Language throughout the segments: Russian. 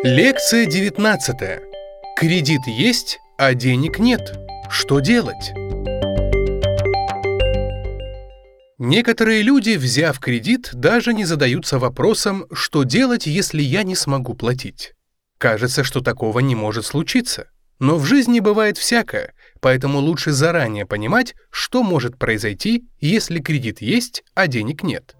Лекция 19. Кредит есть, а денег нет. Что делать? Некоторые люди, взяв кредит, даже не задаются вопросом, что делать, если я не смогу платить. Кажется, что такого не может случиться. Но в жизни бывает всякое, поэтому лучше заранее понимать, что может произойти, если кредит есть, а денег нет.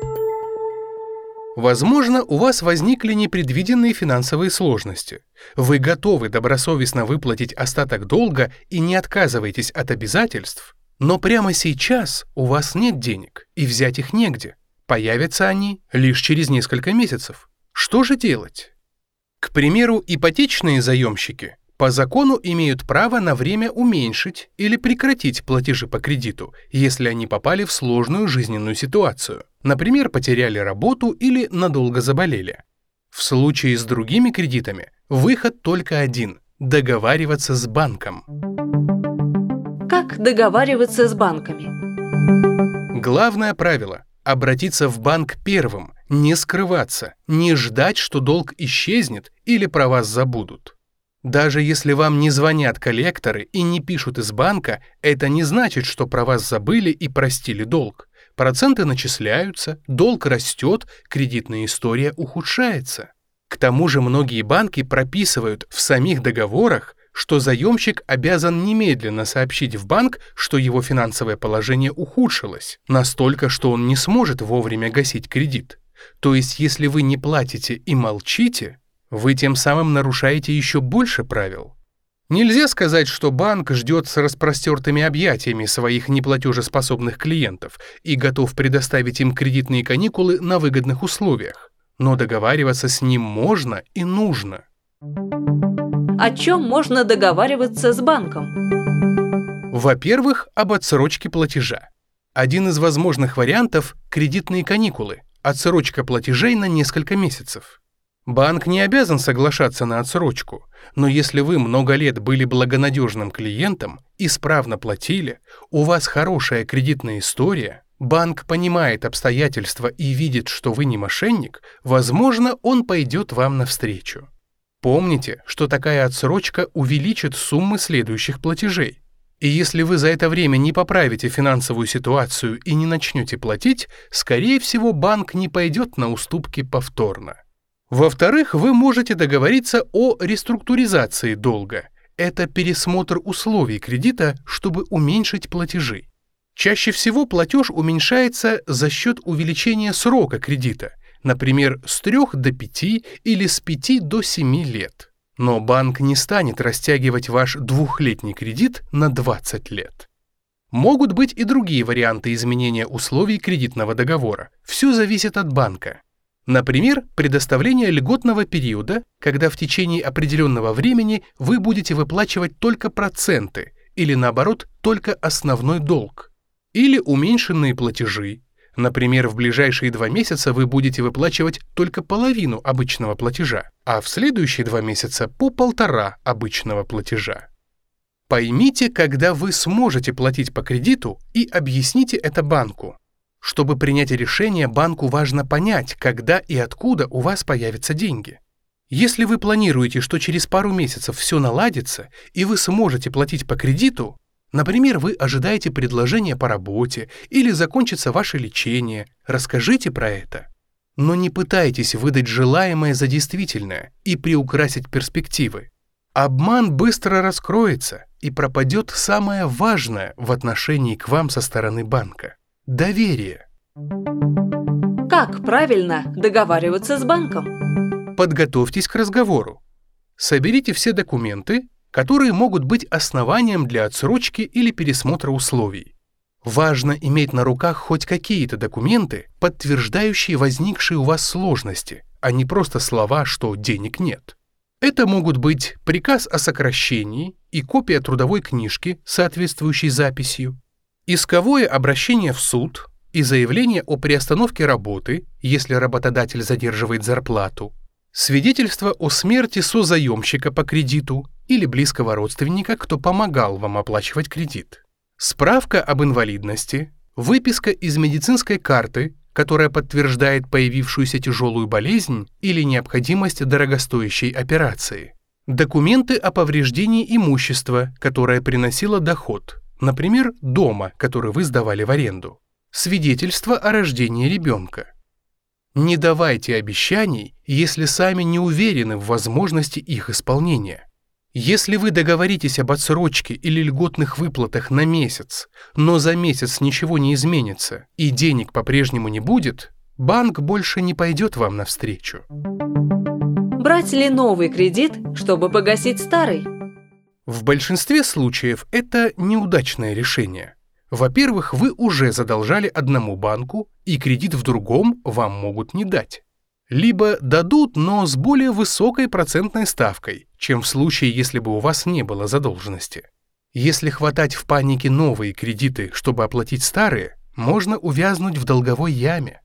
Возможно, у вас возникли непредвиденные финансовые сложности. Вы готовы добросовестно выплатить остаток долга и не отказываетесь от обязательств, но прямо сейчас у вас нет денег и взять их негде. Появятся они лишь через несколько месяцев. Что же делать? К примеру, ипотечные заемщики по закону имеют право на время уменьшить или прекратить платежи по кредиту, если они попали в сложную жизненную ситуацию. Например, потеряли работу или надолго заболели. В случае с другими кредитами выход только один – договариваться с банком. Как договариваться с банками? Главное правило – обратиться в банк первым, не скрываться, не ждать, что долг исчезнет или про вас забудут. Даже если вам не звонят коллекторы и не пишут из банка, это не значит, что про вас забыли и простили долг. Проценты начисляются, долг растет, кредитная история ухудшается. К тому же многие банки прописывают в самих договорах, что заемщик обязан немедленно сообщить в банк, что его финансовое положение ухудшилось, настолько, что он не сможет вовремя гасить кредит. То есть, если вы не платите и молчите, вы тем самым нарушаете еще больше правил. Нельзя сказать, что банк ждет с распростертыми объятиями своих неплатежеспособных клиентов и готов предоставить им кредитные каникулы на выгодных условиях. Но договариваться с ним можно и нужно. О чем можно договариваться с банком? Во-первых, об отсрочке платежа. Один из возможных вариантов – кредитные каникулы, отсрочка платежей на несколько месяцев. Банк не обязан соглашаться на отсрочку, но если вы много лет были благонадежным клиентом, исправно платили, у вас хорошая кредитная история, банк понимает обстоятельства и видит, что вы не мошенник, возможно, он пойдет вам навстречу. Помните, что такая отсрочка увеличит суммы следующих платежей. И если вы за это время не поправите финансовую ситуацию и не начнете платить, скорее всего, банк не пойдет на уступки повторно. Во-вторых, вы можете договориться о реструктуризации долга. Это пересмотр условий кредита, чтобы уменьшить платежи. Чаще всего платеж уменьшается за счет увеличения срока кредита, например, с 3 до 5 или с 5 до 7 лет. Но банк не станет растягивать ваш двухлетний кредит на 20 лет. Могут быть и другие варианты изменения условий кредитного договора. Все зависит от банка. Например, предоставление льготного периода, когда в течение определенного времени вы будете выплачивать только проценты или, наоборот, только основной долг. Или уменьшенные платежи. Например, в ближайшие 2 месяца вы будете выплачивать только половину обычного платежа, а в следующие 2 месяца по 1,5 обычного платежа. Поймите, когда вы сможете платить по кредиту, и объясните это банку. Чтобы принять решение, банку важно понять, когда и откуда у вас появятся деньги. Если вы планируете, что через пару месяцев все наладится, и вы сможете платить по кредиту, например, вы ожидаете предложения по работе или закончится ваше лечение, расскажите про это. Но не пытайтесь выдать желаемое за действительное и приукрасить перспективы. Обман быстро раскроется, и пропадет самое важное в отношении к вам со стороны банка. Доверие. Как правильно договариваться с банком? Подготовьтесь к разговору. Соберите все документы, которые могут быть основанием для отсрочки или пересмотра условий. Важно иметь на руках хоть какие-то документы, подтверждающие возникшие у вас сложности, а не просто слова, что денег нет. Это могут быть приказ о сокращении и копия трудовой книжки с соответствующей записью, исковое обращение в суд и заявление о приостановке работы, если работодатель задерживает зарплату, свидетельство о смерти созаемщика по кредиту или близкого родственника, кто помогал вам оплачивать кредит, справка об инвалидности, выписка из медицинской карты, которая подтверждает появившуюся тяжелую болезнь или необходимость дорогостоящей операции. Документы о повреждении имущества, которое приносило доход, например, дома, который вы сдавали в аренду. Свидетельство о рождении ребенка. Не давайте обещаний, если сами не уверены в возможности их исполнения. Если вы договоритесь об отсрочке или льготных выплатах на месяц, но за месяц ничего не изменится и денег по-прежнему не будет, банк больше не пойдет вам навстречу. Брать ли новый кредит, чтобы погасить старый? В большинстве случаев это неудачное решение. Во-первых, вы уже задолжали одному банку, и кредит в другом вам могут не дать. Либо дадут, но с более высокой процентной ставкой, чем в случае, если бы у вас не было задолженности. Если хватать в панике новые кредиты, чтобы оплатить старые, можно увязнуть в долговой яме.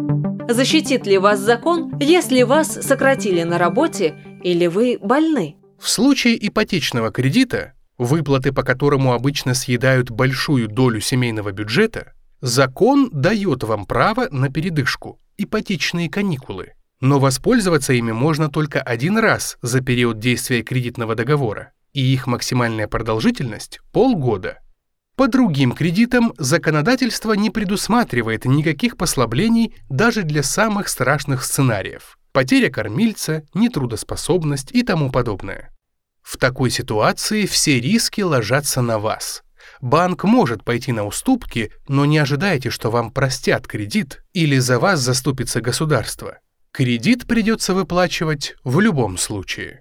Защитит ли вас закон, если вас сократили на работе или вы больны? В случае ипотечного кредита, выплаты по которому обычно съедают большую долю семейного бюджета, закон дает вам право на передышку, ипотечные каникулы, но воспользоваться ими можно только один раз за период действия кредитного договора, и их максимальная продолжительность – полгода. По другим кредитам законодательство не предусматривает никаких послаблений даже для самых страшных сценариев – потеря кормильца, нетрудоспособность и тому подобное. В такой ситуации все риски ложатся на вас. Банк может пойти на уступки, но не ожидайте, что вам простят кредит или за вас заступится государство. Кредит придется выплачивать в любом случае.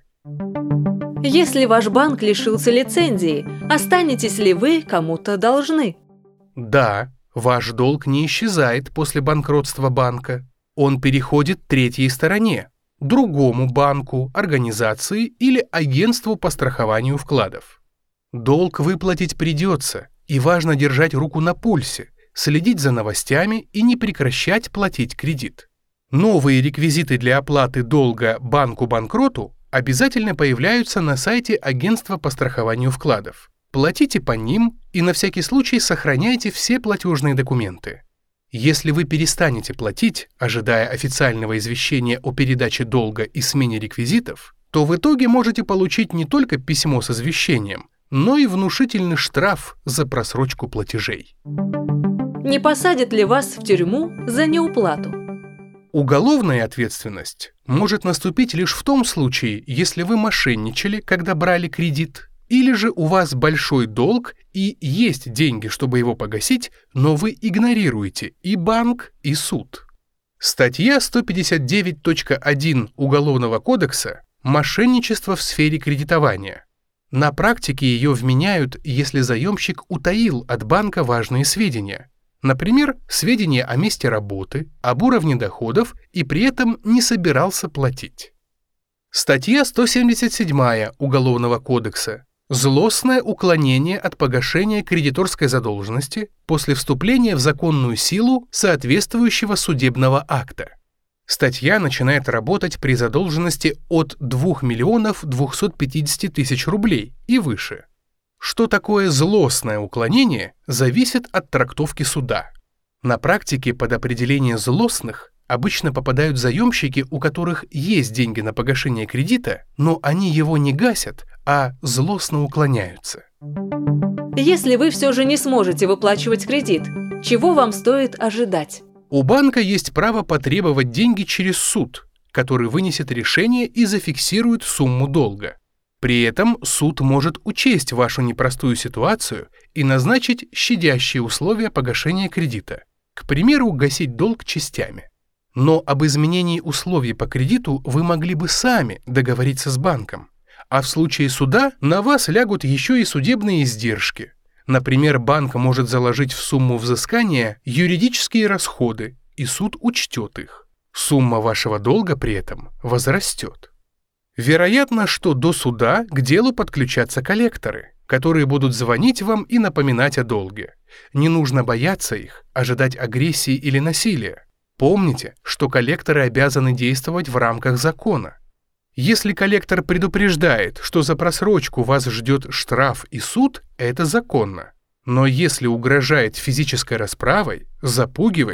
Если ваш банк лишился лицензии, останетесь ли вы кому-то должны? Да, ваш долг не исчезает после банкротства банка. Он переходит третьей стороне, другому банку, организации или агентству по страхованию вкладов. Долг выплатить придется, и важно держать руку на пульсе, следить за новостями и не прекращать платить кредит. Новые реквизиты для оплаты долга банку-банкроту обязательно появляются на сайте агентства по страхованию вкладов. Платите по ним и на всякий случай сохраняйте все платежные документы. Если вы перестанете платить, ожидая официального извещения о передаче долга и смене реквизитов, то в итоге можете получить не только письмо с извещением, но и внушительный штраф за просрочку платежей. Не посадят ли вас в тюрьму за неуплату? Уголовная ответственность может наступить лишь в том случае, если вы мошенничали, когда брали кредит, или же у вас большой долг и есть деньги, чтобы его погасить, но вы игнорируете и банк, и суд. Статья 159.1 Уголовного кодекса «Мошенничество в сфере кредитования». На практике ее вменяют, если заемщик утаил от банка важные сведения. Например, сведения о месте работы, об уровне доходов и при этом не собирался платить. Статья 177 Уголовного кодекса «Злостное уклонение от погашения кредиторской задолженности после вступления в законную силу соответствующего судебного акта». Статья начинает работать при задолженности от 2 250 000 рублей и выше. Что такое злостное уклонение, зависит от трактовки суда. На практике под определение злостных обычно попадают заемщики, у которых есть деньги на погашение кредита, но они его не гасят, а злостно уклоняются. Если вы все же не сможете выплачивать кредит, чего вам стоит ожидать? У банка есть право потребовать деньги через суд, который вынесет решение и зафиксирует сумму долга. При этом суд может учесть вашу непростую ситуацию и назначить щадящие условия погашения кредита, к примеру, гасить долг частями. Но об изменении условий по кредиту вы могли бы сами договориться с банком, а в случае суда на вас лягут еще и судебные издержки. Например, банк может заложить в сумму взыскания юридические расходы, и суд учтет их. Сумма вашего долга при этом возрастет. Вероятно, что до суда к делу подключатся коллекторы, которые будут звонить вам и напоминать о долге. Не нужно бояться их, ожидать агрессии или насилия. Помните, что коллекторы обязаны действовать в рамках закона. Если коллектор предупреждает, что за просрочку вас ждет штраф и суд, это законно. Но если угрожает физической расправой, запугивает,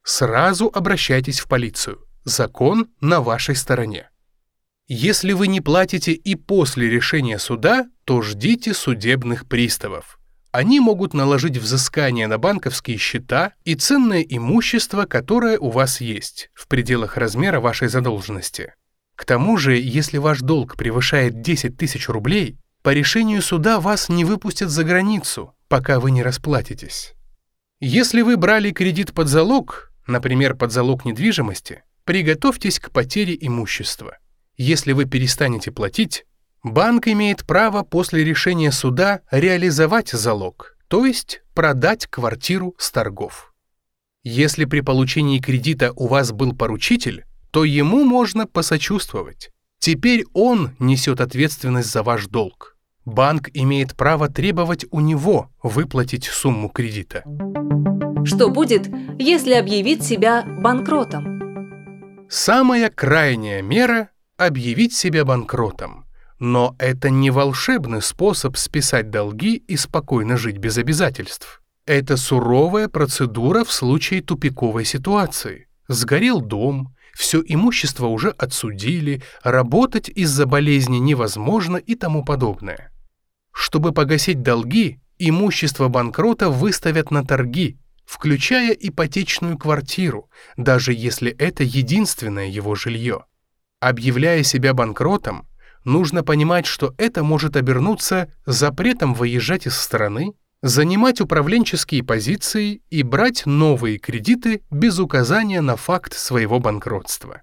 Сразу обращайтесь в полицию. Закон на вашей стороне. Если вы не платите и после решения суда, то ждите судебных приставов. Они могут наложить взыскание на банковские счета и ценное имущество, которое у вас есть, в пределах размера вашей задолженности. К тому же, если ваш долг превышает 10 тысяч рублей, по решению суда вас не выпустят за границу, пока вы не расплатитесь. Если вы брали кредит под залог, например, под залог недвижимости, приготовьтесь к потере имущества. Если вы перестанете платить, банк имеет право после решения суда реализовать залог, то есть продать квартиру с торгов. Если при получении кредита у вас был поручитель, то ему можно посочувствовать. Теперь он несет ответственность за ваш долг. Банк имеет право требовать у него выплатить сумму кредита. Что будет, если объявить себя банкротом? Самая крайняя мера – объявить себя банкротом. Но это не волшебный способ списать долги и спокойно жить без обязательств. Это суровая процедура в случае тупиковой ситуации. Сгорел дом, все имущество уже отсудили, работать из-за болезни невозможно и тому подобное. Чтобы погасить долги, имущество банкрота выставят на торги, включая ипотечную квартиру, даже если это единственное его жилье. Объявляя себя банкротом, нужно понимать, что это может обернуться запретом выезжать из страны, занимать управленческие позиции и брать новые кредиты без указания на факт своего банкротства.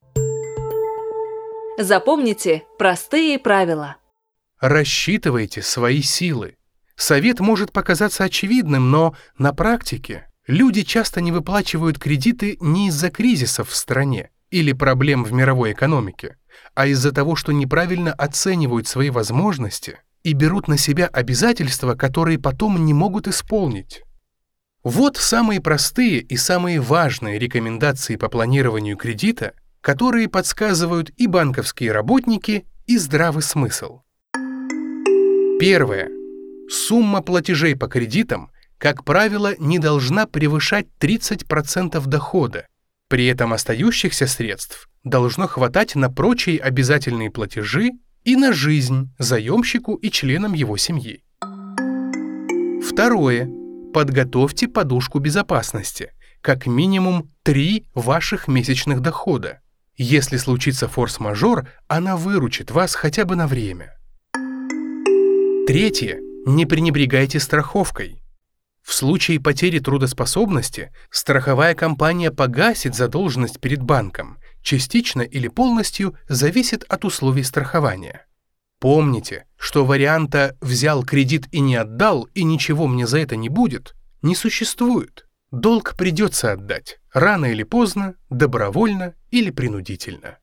Запомните простые правила. Рассчитывайте свои силы. Совет может показаться очевидным, но на практике люди часто не выплачивают кредиты не из-за кризисов в стране или проблем в мировой экономике, а из-за того, что неправильно оценивают свои возможности и берут на себя обязательства, которые потом не могут исполнить. Вот самые простые и самые важные рекомендации по планированию кредита, которые подсказывают и банковские работники, и здравый смысл. Первое. Сумма платежей по кредитам, как правило, не должна превышать 30% дохода. При этом остающихся средств должно хватать на прочие обязательные платежи и на жизнь заемщику и членам его семьи. Второе. Подготовьте подушку безопасности, как минимум 3 ваших месячных дохода. Если случится форс-мажор, она выручит вас хотя бы на время. Третье. Не пренебрегайте страховкой. В случае потери трудоспособности страховая компания погасит задолженность перед банком, частично или полностью зависит от условий страхования. Помните, что варианта «взял кредит и не отдал, и ничего мне за это не будет» не существует. Долг придется отдать, рано или поздно, добровольно или принудительно.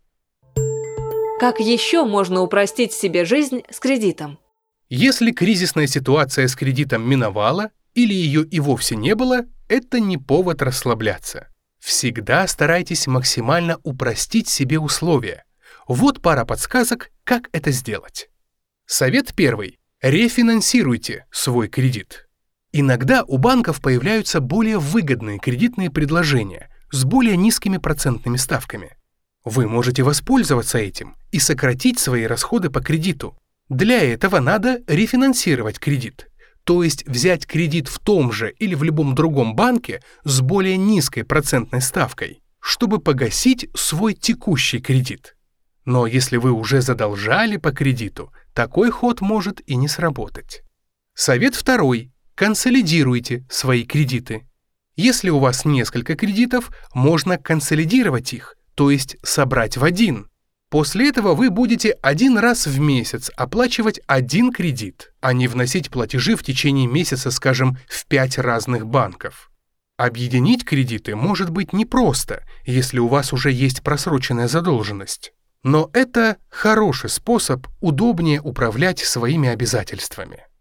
Как еще можно упростить себе жизнь с кредитом? Если кризисная ситуация с кредитом миновала, или ее и вовсе не было, это не повод расслабляться. Всегда старайтесь максимально упростить себе условия. Вот пара подсказок, как это сделать. Совет первый. Рефинансируйте свой кредит. Иногда у банков появляются более выгодные кредитные предложения с более низкими процентными ставками. Вы можете воспользоваться этим и сократить свои расходы по кредиту. Для этого надо рефинансировать кредит, то есть взять кредит в том же или в любом другом банке с более низкой процентной ставкой, чтобы погасить свой текущий кредит. Но если вы уже задолжали по кредиту, такой ход может и не сработать. Совет второй. Консолидируйте свои кредиты. Если у вас несколько кредитов, можно консолидировать их, то есть собрать в один. После этого вы будете один раз в месяц оплачивать один кредит, а не вносить платежи в течение месяца, скажем, в 5 разных банков. Объединить кредиты может быть непросто, если у вас уже есть просроченная задолженность. Но это хороший способ удобнее управлять своими обязательствами.